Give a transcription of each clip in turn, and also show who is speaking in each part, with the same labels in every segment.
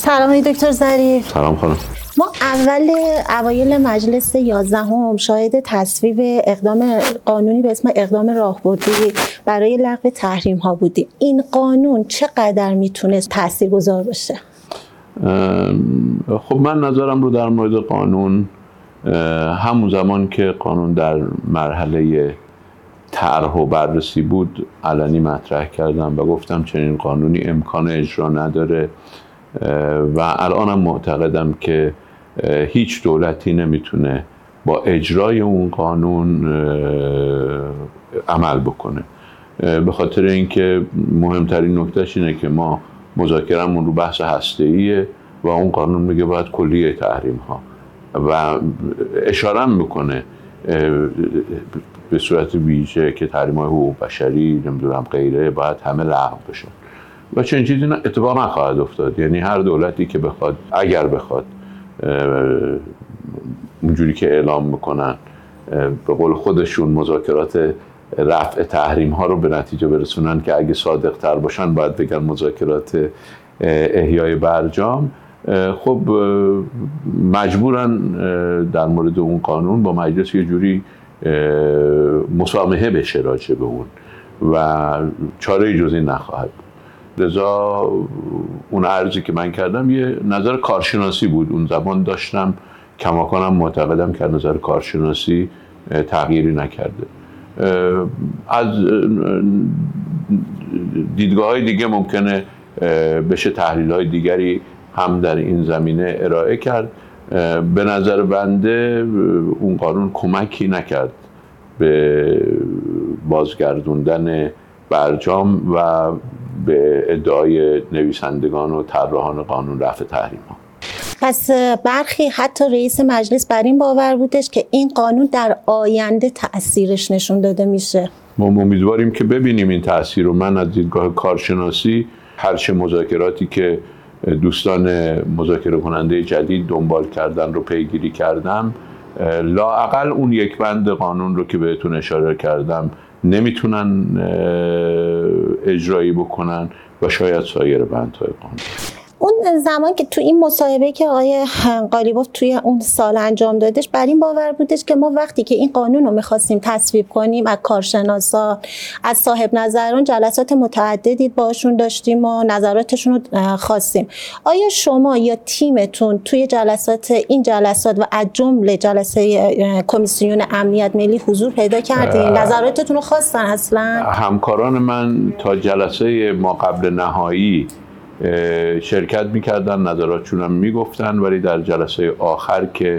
Speaker 1: سلام های دکتر ظریف.
Speaker 2: سلام خانم.
Speaker 1: ما اوایل مجلس 11 شاهد تصویب اقدام قانونی به اسم اقدام راهبردی برای لغو تحریم ها بودیم. این قانون چقدر میتونست تاثیرگذار باشه؟
Speaker 2: خب من نظرم رو در مورد قانون همون زمان که قانون در مرحله طرح و بررسی بود علنی مطرح کردم و گفتم چنین قانونی امکان اجرا نداره و الانم معتقدم که هیچ دولتی نمیتونه با اجرای اون قانون عمل بکنه، به خاطر اینکه مهمترین نکتهش اینه که ما مذاکرمون رو بحث هسته‌ایه و اون قانون میگه باید کلیه تحریم ها و اشاره میکنه به صورت ویژه که تحریم های حقوق بشری نمیدونم غیره باید همه لغو بشن و چنین چیزی اتفاق نخواهد افتاد. یعنی هر دولتی که بخواد، اگر بخواد اونجوری که اعلام میکنن به قول خودشون مذاکرات رفع تحریم ها رو به نتیجه برسونن که اگه صادق تر باشن باید بگن مذاکرات احیای برجام، خب مجبورن در مورد اون قانون با مجلس یه جوری مسامحه بشه راجع به اون و چاره جز این نخواهد بود. لذا اون عرضی که من کردم یه نظر کارشناسی بود. اون زمان داشتم کماکانم معتقدم که نظر کارشناسی تغییری نکرده. از دیدگاه‌های دیگه ممکنه بشه تحلیل‌های دیگری هم در این زمینه ارائه کرد. به نظر بنده اون قانون کمکی نکرد به بازگردوندن برجام و به ادعای نویسندگان و طراحان قانون رفع تحریم ها.
Speaker 1: پس برخی حتی رئیس مجلس بر این باور بودش که این قانون در آینده تأثیرش نشون داده میشه.
Speaker 2: ما امیدواریم که ببینیم این تأثیر رو. من از دیدگاه کارشناسی هرچه مذاکراتی که دوستان مذاکره کننده جدید دنبال کردن رو پیگیری کردم، لااقل اون یک بند قانون رو که بهتون اشاره کردم نمیتونن اجرایی بکنن و شاید سایر بندهای قانون.
Speaker 1: اون زمان که تو این مصاحبه که آقای قالیباف توی اون سال انجام دادش بر این باور بودش که ما وقتی که این قانون رو میخواستیم تصویب کنیم از کارشناسا، از صاحب نظران جلسات متعددی باشون داشتیم و نظراتشون رو خواستیم. آیا شما یا تیمتون توی این جلسات و از جمله جلسه کمیسیون امنیت ملی حضور پیدا کردین؟ نظراتتون رو خواستن اصلا؟
Speaker 2: همکاران من تا جلسه ما قبل نهایی شرکت میکردن، نظراتشون هم میگفتن، ولی در جلسه آخر که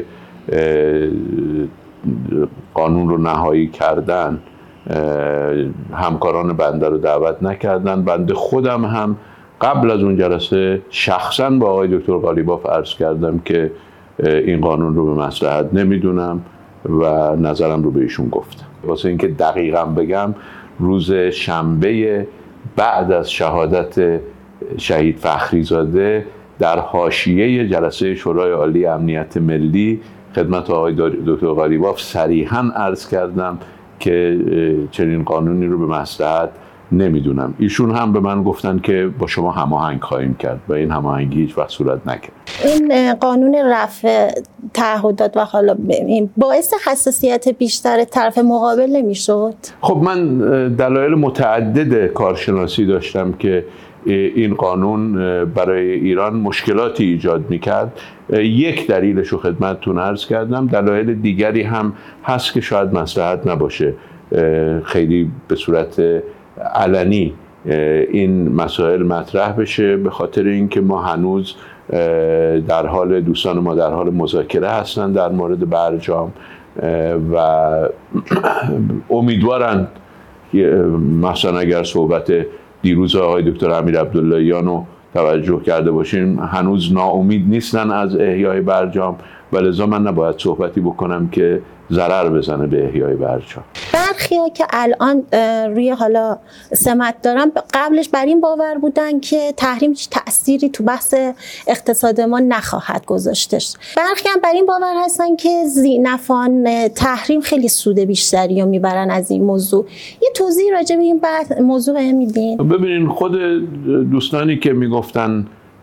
Speaker 2: قانون رو نهایی کردن همکاران بنده رو دعوت نکردن. بنده خودم هم قبل از اون جلسه شخصا با آقای دکتر قالیباف عرض کردم که این قانون رو به مصلحت نمیدونم و نظرم رو به ایشون گفتم. واسه اینکه دقیقاً بگم روز شنبه بعد از شهادت شهید فخریزاده در حاشیه جلسه شورای عالی امنیت ملی خدمت آقای دکتر قالیباف صریحاً عرض کردم که چنین قانونی رو به مصلحت نمیدونم. ایشون هم به من گفتن که با شما هماهنگ خواهیم کرد و این هماهنگی هیچ وقت صورت نکرد.
Speaker 1: این قانون رفع تعهدات و حالا این باعث حساسیت بیشتر طرف مقابل نمیشد؟
Speaker 2: خب من دلایل متعدد کارشناسی داشتم که این قانون برای ایران مشکلاتی ایجاد میکرد. یک دلیلش رو خدمتتون عرض کردم. دلایل دیگری هم هست که شاید مصلحت نباشه خیلی به صورت علنی این مسائل مطرح بشه، به خاطر اینکه ما هنوز دوستان ما در حال مذاکره هستن در مورد برجام و امیدوارن مثلا اگر صحبت دیروز آقای دکتر امیر عبداللهیان رو توجه کرده باشیم هنوز ناامید نیستن از احیای برجام و لذا من نباید صحبتی بکنم که ضرر بزنه به احیای برجام.
Speaker 1: برخی‌ها که الان روی حالا سمت دارن قبلش بر این باور بودن که تحریم هیچ تأثیری تو بحث اقتصاد ما نخواهد گذاشتش. برخی هم بر این باور هستن که ذی‌نفعان تحریم خیلی سود بیشتری رو میبرن از این موضوع. یه توضیح راجع به این موضوع بهم میدین؟
Speaker 2: ببینین خود دوستانی که میگفتن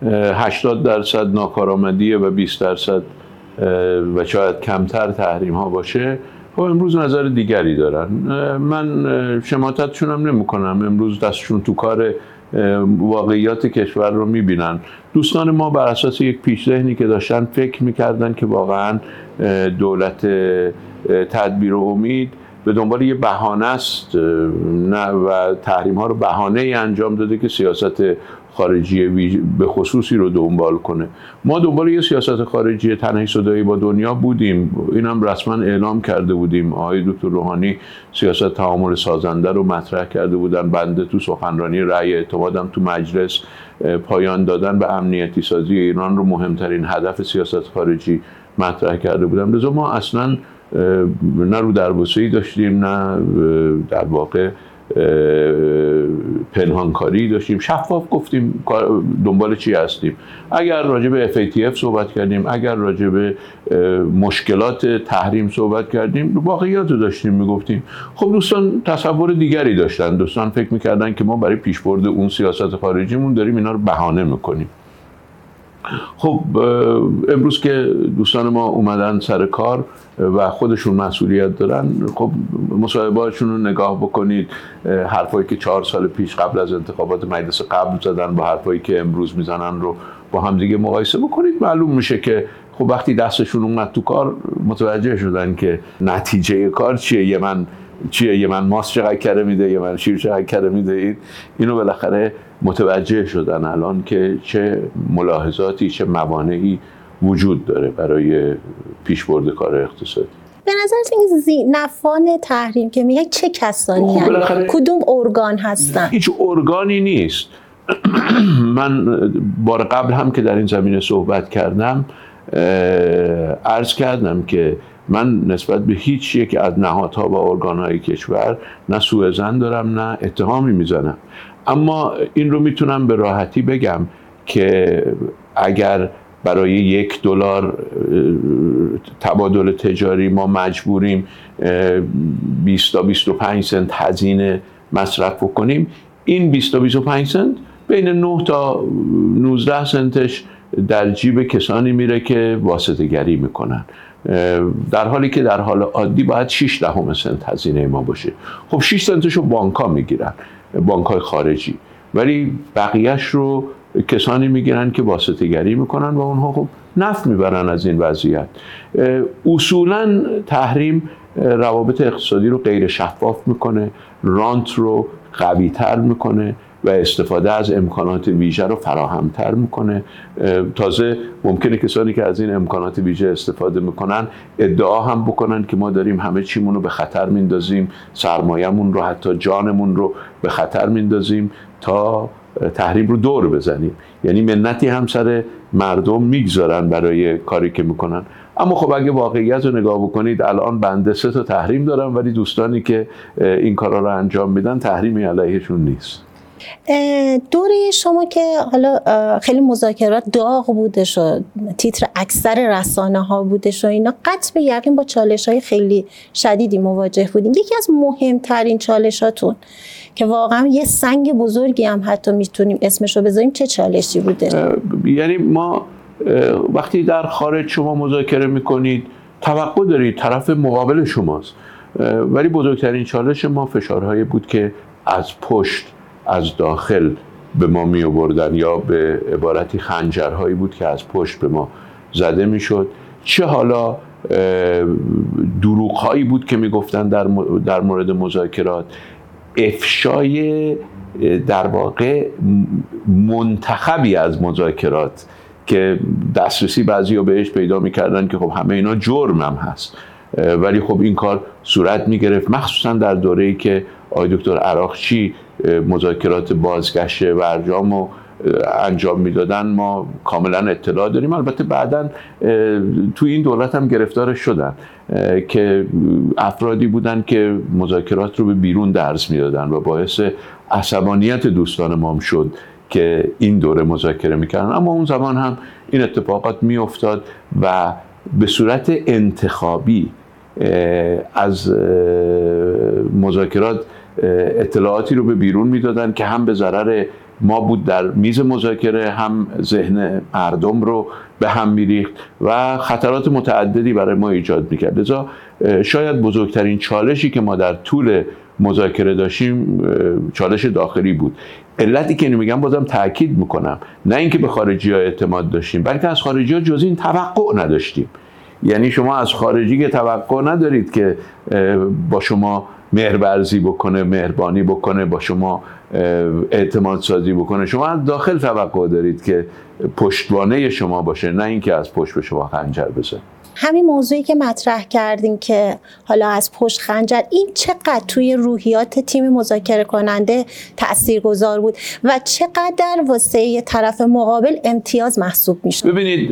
Speaker 2: 80% ناکارآمدی و 20% و شاید کمتر تحریم ها باشه، خب امروز نظر دیگری دارن. من شماتتشون هم نمی کنم، امروز دستشون تو کار واقعیات کشور رو میبینن. دوستان ما بر اساس یک پیش ذهنی که داشتن فکر میکردن که واقعا دولت تدبیر و امید به دنبال یه بهانه است و تحریم ها رو بهانه ای انجام داده که سیاست خارجی به خصوصی رو دنبال کنه. ما دنبال یه سیاست خارجی تنهی صدایی با دنیا بودیم، اینم رسما اعلام کرده بودیم. آقای دکتر روحانی سیاست تعامل سازنده رو مطرح کرده بودن، بنده تو سخنرانی رأی اعتمادم تو مجلس پایان دادن به امنیتی سازی ایران رو مهمترین هدف سیاست خارجی مطرح کرده بودم. لذا ما اصلا نه رو دربوسه‌ای داشتیم، نه در واقع پنهانکاری داشتیم، شفاف گفتیم دنبال چی هستیم. اگر راجع به FATF صحبت کردیم، اگر راجع به مشکلات تحریم صحبت کردیم، واقعیات رو داشتیم میگفتیم. خب دوستان تصور دیگری داشتن، دوستان فکر میکردن که ما برای پیشبرد اون سیاست خارجیمون داریم اینا رو بهانه میکنیم. خب امروز که دوستان ما اومدن سر کار و خودشون مسئولیت دارن، خب مصاحبه‌هاشون رو نگاه بکنید، حرفایی که 4 سال پیش قبل از انتخابات مجلس قبل زدن با حرفایی که امروز میزنن رو با هم دیگه مقایسه بکنید، معلوم میشه که خب وقتی دستشون اومد تو کار متوجه شدن که نتیجه کار چیه. یه من ماست چقدر کره میده، یه من شیر چقدر کره میده. اینو بالاخره متوجه شدن الان که چه ملاحظاتی، چه موانعی وجود داره برای پیشبرد کار اقتصادی.
Speaker 1: به نظر این زینفان تحریم که میگه چه کسانی هستند؟ کدوم ارگان هستن؟
Speaker 2: هیچ ارگانی نیست. من بار قبل هم که در این زمینه صحبت کردم عرض کردم که من نسبت به هیچ یک از نهادها و ارگانهای کشور نه سوء ظن دارم نه اتهامی میزنم، اما این رو میتونم به راحتی بگم که اگر برای $1 تبادل تجاری ما مجبوریم 20 تا 25 سنت هزینه مصرف بکنیم، این 20 تا 25 سنت بین 9 تا 19 سنتش در جیب کسانی میره که واسطه گری میکنن، در حالی که در حال عادی باید 6 دهم سنت هزینه ما باشه. خب 6 سنتشو بانک‌ها میگیرن، بانک‌های خارجی، ولی بقیهش رو کسانی میگیرن که واسطه گری میکنن و اونها خب نفع میبرن از این وضعیت. اصولاً تحریم روابط اقتصادی رو غیر شفاف میکنه، رانت رو قوی‌تر میکنه و استفاده از امکانات ویژه رو فراهم‌تر میکنه. تازه ممکنه کسانی که از این امکانات ویژه استفاده میکنن ادعا هم بکنن که ما داریم همه چیمون رو به خطر میندازیم، سرمایه‌مون رو حتی جانمون رو به خطر میندازیم تا تحریم رو دور بزنیم. یعنی منتی هم سر مردم میگذارن برای کاری که میکنن. اما خب اگه واقعیت رو نگاه بکنید، الان بنده 3 تا تحریم دارم، ولی دوستانی که این کارا رو انجام میدن تحریمی علیهشون نیست.
Speaker 1: دوره شما که حالا خیلی مذاکرات داغ بودش و تیتر اکثر رسانه ها بودش و اینا، قطع به یقین با چالش های خیلی شدیدی مواجه بودیم. یکی از مهمترین چالشاتون که واقعا یه سنگ بزرگی هم حتی میتونیم اسمش رو بذاریم، چه چالشی بوده؟
Speaker 2: یعنی ما وقتی در خارج شما مذاکره میکنید توقع دارید طرف مقابل شماست، ولی بزرگترین چالش ما فشارهایی بود که از پشت، از داخل به ما می آوردن، یا به عبارتی خنجرهایی بود که از پشت به ما زده میشد. چه حالا دروغ‌هایی بود که میگفتن در مورد مذاکرات، افشای در واقع منتخبی از مذاکرات که دسترسی بعضیا بهش پیدا میکردن که خب همه اینا جرم هم هست، ولی خب این کار صورت میگرفت، مخصوصا در دوره‌ای که آقای دکتر عراقچی مذاکرات بازگشت برجام رو انجام میدادن. ما کاملا اطلاع داریم، البته بعداً تو این دولت هم گرفتار شدن که افرادی بودن که مذاکرات رو به بیرون درس میدادن و باعث عصبانیت دوستان ما شد که این دوره مذاکره میکردن. اما اون زمان هم این اتفاقات میافتاد و به صورت انتخابی از مذاکرات اطلاعاتی رو به بیرون میدادن که هم به ضرر ما بود در میز مذاکره هم ذهن مردم رو به هم میریخت و خطرات متعددی برای ما ایجاد میکرد. لذا شاید بزرگترین چالشی که ما در طول مذاکره داشتیم چالش داخلی بود. علتی که اینو میگم بازم تاکید میکنم، نه اینکه به خارجی‌ها اعتماد داشتیم، بلکه از خارجی‌ها جز این توقع نداشتیم. یعنی شما از خارجی که توقع ندارید که با شما مهرورزی بکنه، مهربانی بکنه، با شما اعتماد سازی بکنه. شما از داخل توقع دارید که پشتوانه شما باشه، نه اینکه از پشت به شما خنجر بزنه.
Speaker 1: همین موضوعی که مطرح کردین که حالا از پشت خنجر، این چقدر توی روحیات تیم مذاکره کننده تاثیرگذار بود و چقدر واسه طرف مقابل امتیاز محسوب میشه؟
Speaker 2: ببینید،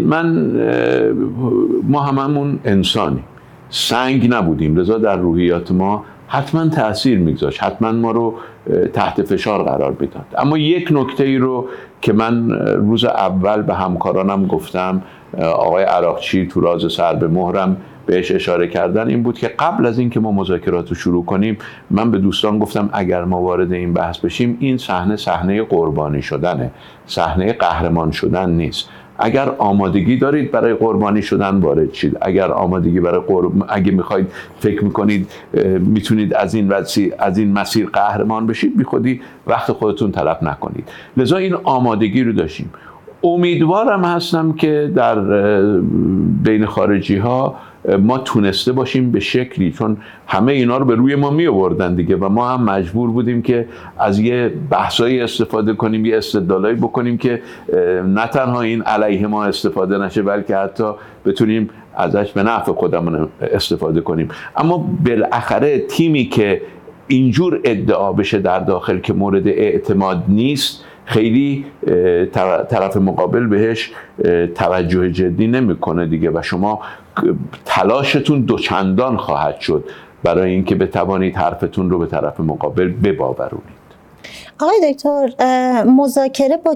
Speaker 2: ما هممون انسانی، سنگ نبودیم، لذا در روحیات ما حتما تأثیر میگذاشت، حتما ما رو تحت فشار قرار میداد. اما یک نکته ای رو که من روز اول به همکارانم گفتم، آقای عراقچی تو راز سر به مهرم بهش اشاره کردن، این بود که قبل از اینکه ما مذاکرات رو شروع کنیم من به دوستان گفتم اگر ما وارد این بحث بشیم، این صحنه قربانی شدنه، صحنه قهرمان شدن نیست. اگر آمادگی دارید برای قربانی شدن وارد شید. اگر آمادگی برای اگه میخواید فکر میکنید میتونید از این مسیر قهرمان بشید، بیخودی وقت خودتون تلف نکنید. لذا این آمادگی رو داشتیم. امیدوارم هستم که در بین خارجی ها ما تونسته باشیم به شکلی، چون همه اینا رو به روی ما می آوردن دیگه و ما هم مجبور بودیم که از یه بحثایی استفاده کنیم، یه استدلالایی بکنیم که نه تنها این علیه ما استفاده نشه، بلکه حتی بتونیم ازش به نفع خودمون استفاده کنیم. اما بالاخره تیمی که اینجور ادعا بشه در داخل که مورد اعتماد نیست، خیلی طرف مقابل بهش توجه جدی نمیکنه دیگه و شما تلاشتون دوچندان خواهد شد برای اینکه بتوانید حرفتون رو به طرف مقابل بباورونید.
Speaker 1: آقای دکتر، مذاکره با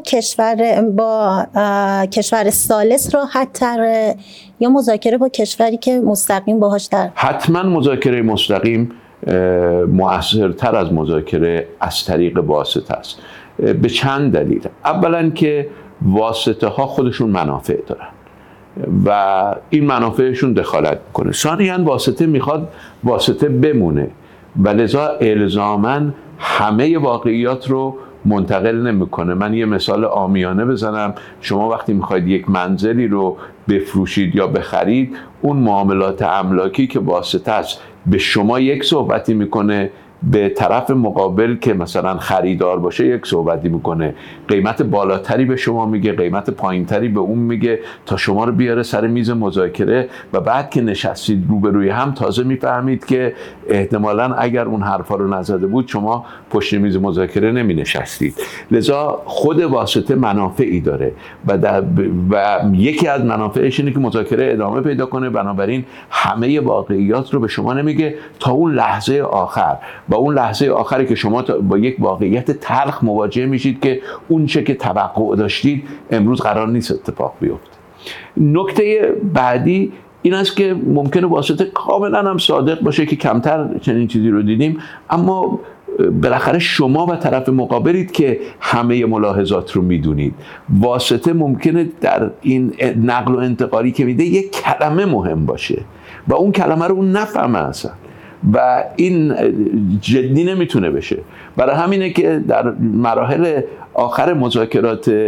Speaker 1: کشور ثالث راحت تره یا مذاکره با کشوری که مستقیم باهاش در؟
Speaker 2: حتما مذاکره مستقیم مؤثرتر از مذاکره از طریق واسطه است، به چند دلیل. اولا که واسطه ها خودشون منافع دارن و این منافعشون دخالت میکنه. ثانیاً واسطه میخواد واسطه بمونه و لذا الزاماً همه واقعیات رو منتقل نمیکنه. من یه مثال عامیانه بزنم، شما وقتی میخواید یک منزلی رو بفروشید یا بخرید، اون معاملات املاکی که واسطه است به شما یک صحبتی میکنه، به طرف مقابل که مثلا خریدار باشه یک صحبتی میکنه، قیمت بالاتری به شما میگه، قیمت پایینتری به اون میگه تا شما رو بیاره سر میز مذاکره و بعد که نشستید روبروی هم تازه میفهمید که احتمالاً اگر اون حرفا رو نزده بود شما پشت میز مذاکره نمی نشستید. لذا خود واسطه منافعی داره و یکی از منافعش اینه که مذاکره ادامه پیدا کنه، بنابراین همه واقعیات رو به شما نمیگه تا اون لحظه آخر. با اون لحظه آخری که شما با یک واقعیت تلخ مواجه میشید که اون چه که توقع داشتید امروز قرار نیست اتفاق بیفته. نکته بعدی این است که ممکنه واسطه کاملا هم صادق باشه که کمتر چنین چیزی رو دیدیم، اما بالاخره شما و طرف مقابلید که همه ملاحظات رو میدونید. واسطه ممکنه در این نقل و انتقالی که میده یک کلمه مهم باشه و اون کلمه رو اون نفهمه اصلا و این جدی نمیتونه بشه. برای همینه که در مراحل آخر مذاکرات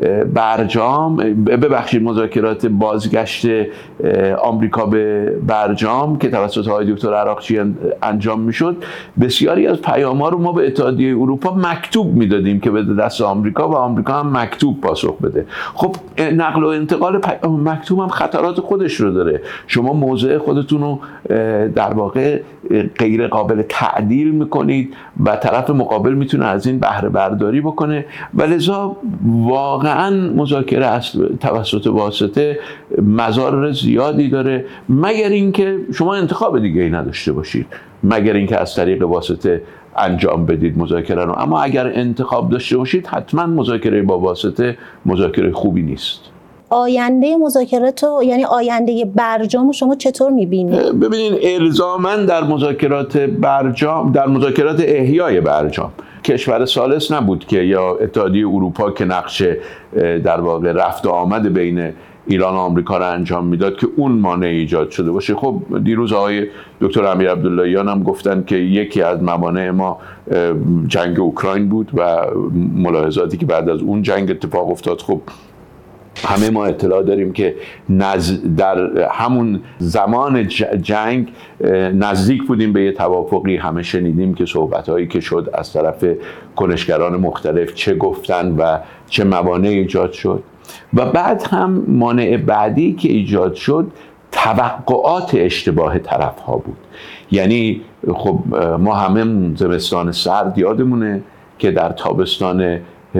Speaker 2: مذاکرات بازگشت آمریکا به برجام که توسط آقای دکتر عراقچی انجام میشد، بسیاری از پیام‌ها رو ما به اتحادیه اروپا مکتوب میدادیم که به دست آمریکا و آمریکا هم مکتوب پاسخ بده. خب نقل و انتقال مکتوب هم خطرات خودش رو داره. شما موضع خودتون رو در واقع غیر قابل تعدیل میکنید و طرف مقابل میتونه از این بهره برداری بکنه و لذا واقعا مذاکره توسط واسطه مضار زیادی داره، مگر اینکه شما انتخاب دیگه ای نداشته باشید، مگر اینکه از طریق واسطه انجام بدید مذاکره رو. اما اگر انتخاب داشته باشید حتما مذاکره با واسطه مذاکره خوبی نیست.
Speaker 1: آینده مذاکرات یعنی آینده برجام شما چطور می‌بینید؟
Speaker 2: ببینید الزاماً در مذاکرات احیای برجام کشور ثالث نبود که یا اتحادیه اروپا که نقش در واقع رفت و آمد بین ایران و آمریکا رو انجام میداد که اون مانع ایجاد شده باشه. خب دیروز آقای دکتر امیر عبداللهیان هم گفتن که یکی از موانع ما جنگ اوکراین بود و ملاحظاتی که بعد از اون جنگ اتفاق افتاد. خب همه ما اطلاع داریم که در همون زمان جنگ نزدیک بودیم به یه توافقی. همه شنیدیم که صحبت‌هایی که شد از طرف کنشگران مختلف چه گفتن و چه موانعی ایجاد شد. و بعد هم مانع بعدی که ایجاد شد توقعات اشتباه طرف‌ها بود. یعنی خب ما همه زمستان سرد یادمونه که در تابستان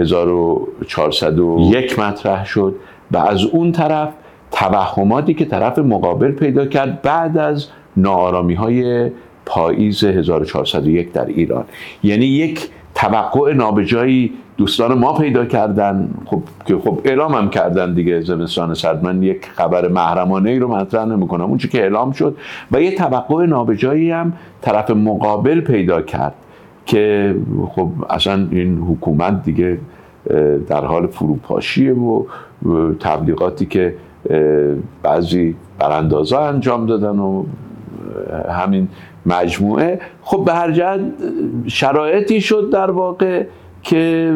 Speaker 2: 1401 مطرح شد و از اون طرف توهماتی که طرف مقابل پیدا کرد بعد از ناآرامی‌های پاییز 1401 در ایران. یعنی یک توقع نابجایی دوستان ما پیدا کردن، خب که خب اعلام هم کردن دیگه. زمستان سرد، من یک خبر محرمانه ای رو مطرح نمی‌کنم، اون چیزی که اعلام شد، و یک توقع نابجایی هم طرف مقابل پیدا کرد که خب اصلا این حکومت دیگه در حال فروپاشیه و تبلیغاتی که بعضی براندازا انجام دادن و همین مجموعه. خب به هر جهت شرایطی شد در واقع که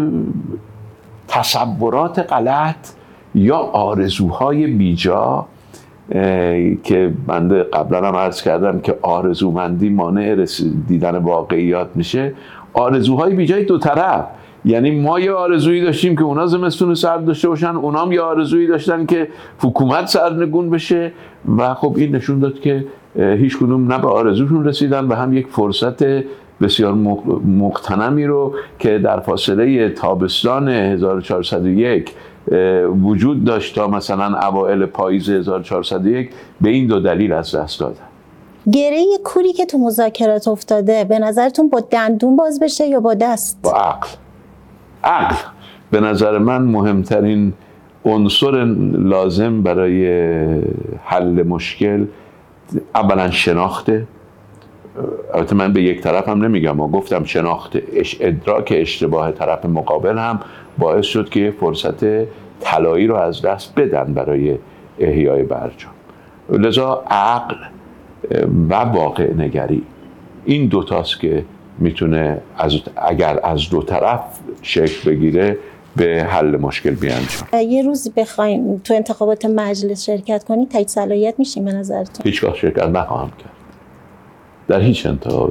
Speaker 2: تصورات غلط یا آرزوهای بیجا که بنده قبلا هم عرض کردم که آرزومندی مانع دیدن واقعیات میشه، آرزوهای بیجای دو طرف. یعنی ما یه آرزویی داشتیم که اونا زمستون سرد داشته باشن، اونا هم یه آرزویی داشتن که حکومت سرنگون بشه و خب این نشون داد که هیچ کدوم نه به آرزوشون رسیدن و هم یک فرصت بسیار مغتنمی رو که در فاصله تابستان 1401 وجود داشت تا مثلا اوائل پاییز 1401 به این دو دلیل از دست دادن.
Speaker 1: گره کوری که تو مذاکرات افتاده به نظرتون با دندون باز بشه یا با دست؟
Speaker 2: با عقل. عقل به نظر من مهمترین عنصر لازم برای حل مشکل اولا شناخته. البته من به یک طرف هم نمیگم، و گفتم شناخت ادراک اشتباه طرف مقابل هم باعث شد که فرصت طلایی رو از دست بدن برای احیای برجام. لذا عقل و واقع نگری این دوتاست که میتونه اگر از دو طرف شکل بگیره به حل مشکل بیانجام.
Speaker 1: یه روزی بخوایم تو انتخابات مجلس شرکت کنی تایید صلاحیت میشین به نظرتون؟
Speaker 2: هیچگاه شرکت نخواهم کرد در هیچ انتخابات.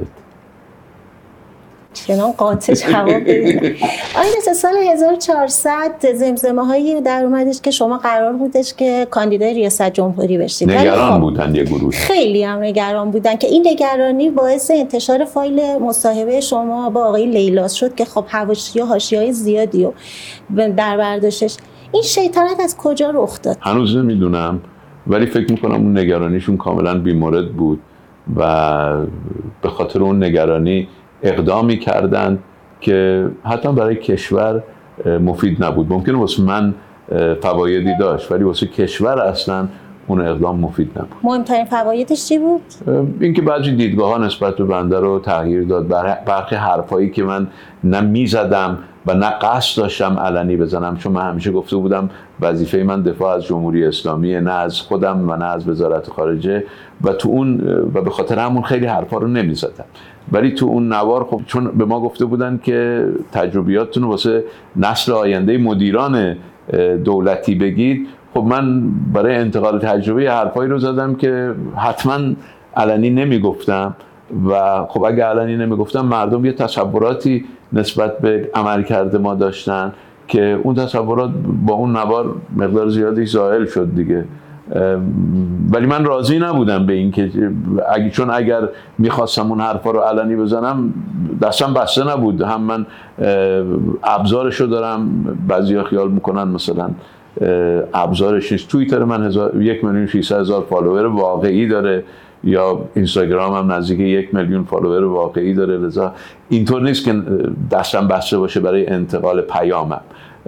Speaker 1: چنان قاطع جواب بدید. آقای سال 1400 زمزمه هایی در اومدش که شما قرار بودش که کاندیدای ریاست جمهوری بشید.
Speaker 2: نگران بودن یه گروه.
Speaker 1: خیلی هم نگران بودن که این نگرانی باعث انتشار فایل مصاحبه شما با آقای لیلاس شد که خب حواشی و حاشیه‌های زیادی و در برداشتش. این شیطنت از کجا رخ داد؟
Speaker 2: هنوز نمیدونم، ولی فکر میکنم اون نگرانیشون کاملا بی‌مورد بود و به خاطر اون نگرانی اقدامی کردند که حتی برای کشور مفید نبود. ممکنه واسه من فوایدی داشت ولی واسه کشور اصلا اون اقدام مفید نبود.
Speaker 1: مهمترین فوایدش چی بود؟
Speaker 2: اینکه بعضی دیدگاه‌ها نسبت به بنده رو تغییر داد. برخی حرفایی که من نه میزدم و نه قصد داشتم علنی بزنم، چون من همیشه گفته بودم وظیفه من دفاع از جمهوری اسلامی، نه از خودم و نه از وزارت خارجه، و تو اون و به خاطر همون خیلی حرفا رو نمیزدم. ولی تو اون نوار خب چون به ما گفته بودن که تجربیاتتون رو واسه نسل آینده مدیران دولتی بگید، خب من برای انتقال تجربه حرفایی رو زدم که حتما علنی نمیگفتم و خب اگه علنی نمیگفتم مردم یه تصوراتی نسبت به عملکرد ما داشتن که اون تصورات با اون نوار مقدار زیادی زائل شد دیگه. ولی من راضی نبودم به این که چون اگر میخواستم اون حرفا رو علنی بزنم دستم بسته نبود. هم من ابزارشو دارم، بعضیا خیال میکنن مثلا ابزارش نیست. توییتر من 1,600,000 فالوور واقعی داره، یا اینستاگرام هم نزدیک 1,000,000 فالوور واقعی داره، لذا اینطور نیست که دستم بسته باشه برای انتقال پیامم.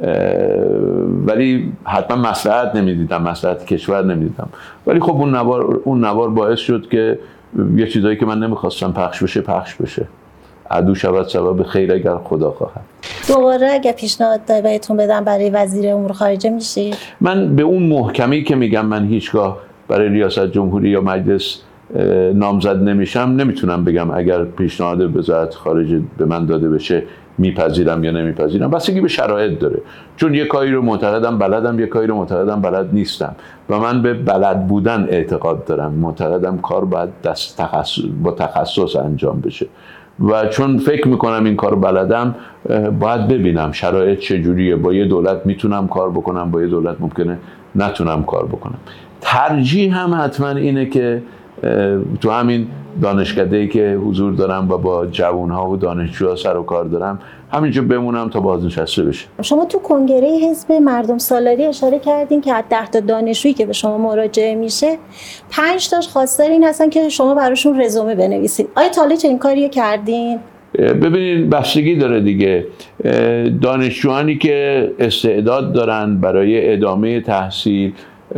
Speaker 2: ولی حتما مصلحت نمیدیدم، مصلحت کشور نمیدیدم. ولی خب اون نوار باعث شد که یه چیزایی که من نمیخواستم پخش بشه عدو شود سبب خیر اگر خدا خواهد.
Speaker 1: دوباره اگه پیشنهاد بهتون بدم برای وزیر امور خارجه میشید؟
Speaker 2: من به اون محکمی که میگم من هیچگاه برای ریاست جمهوری یا مجلس نامزد نمیشم نمیتونم بگم اگر پیشنهاد وزارت خارجه به من داده بشه میپذیرم یا نمیپذیرم. بستگی به شرایط داره، چون یک کاری رو معتقدم بلدم، یک کاری رو معتقدم بلد نیستم و من به بلد بودن اعتقاد دارم. معتقدم کار باید با تخصص انجام بشه و چون فکر میکنم این کار بلدم باید ببینم شرایط چجوریه. با یه دولت میتونم کار بکنم، با یه دولت ممکنه نتونم کار بکنم. ترجیح هم حتما اینه که تو همین دانشکده‌ای که حضور دارم و با جوان‌ها و دانشجوها سر و کار دارم همینجا بمونم تا بازنشسته بشه.
Speaker 1: شما تو کنگره حزب مردم سالاری اشاره کردین که از 10 تا دانشجویی که به شما مراجعه میشه 5 تاش خواستار این هستن که شما براشون رزومه بنویسید. آیا تا حالا چنین کاریو کردین؟
Speaker 2: ببینید بستگی داره دیگه. دانشجوانی که استعداد دارن برای ادامه تحصیل،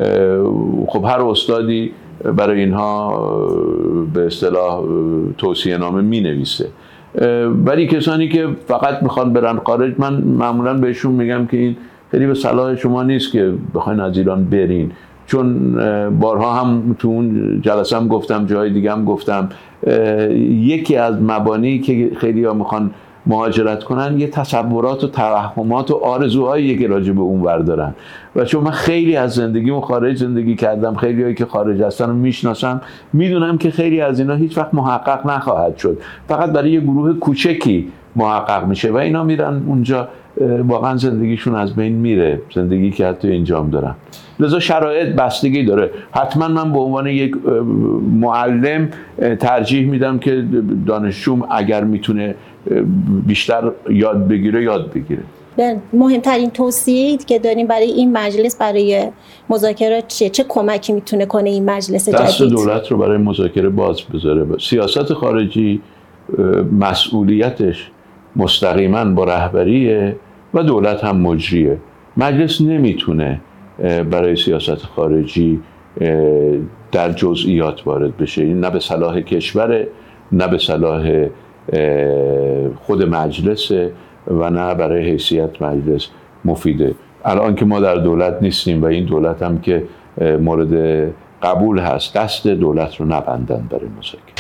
Speaker 2: خب هر استادی برای اینها به اصطلاح توصیه نامه می نویسه. ولی کسانی که فقط میخوان برن خارج، من معمولا بهشون میگم که این خیلی به صلاح شما نیست که بخواین از ایران برین، چون بارها هم تو اون جلسه هم گفتم، جای دیگه هم گفتم، یکی از مبانی که خیلی ها میخوان مهاجرت کنن یه تصورات و توهمات و آرزوهایی که راجع به اون بردارن و چون من خیلی از زندگیمو خارج زندگی کردم، خیلی هایی که خارج هستن رو میشناسم، میدونم که خیلی از اینا هیچ وقت محقق نخواهد شد، فقط برای یه گروه کوچکی محقق میشه و اینا میرن اونجا واقعا زندگیشون از بین میره، زندگی که حتی اینجام دارن. لذا شرایط بستگی داره. حتما من به عنوان یک معلم ترجیح میدم که دانشجوم اگر میتونه بیشتر یاد بگیره.
Speaker 1: مهمترین توصیه‌ای که داریم برای این مجلس برای مذاکرات چیه؟ چه کمکی میتونه کنه این مجلس جدید؟
Speaker 2: دست دولت رو برای مذاکره باز بذاره. سیاست خارجی مسئولیتش مستقیما با رهبریه و دولت هم مجریه. مجلس نمیتونه برای سیاست خارجی در جزئیات وارد بشه. این نه به صلاح کشور، نه به صلاح خود مجلسه و نه برای حیثیت مجلس مفیده. الان که ما در دولت نیستیم و این دولت هم که مورد قبول هست، دست دولت رو نبندن برای مذاکره.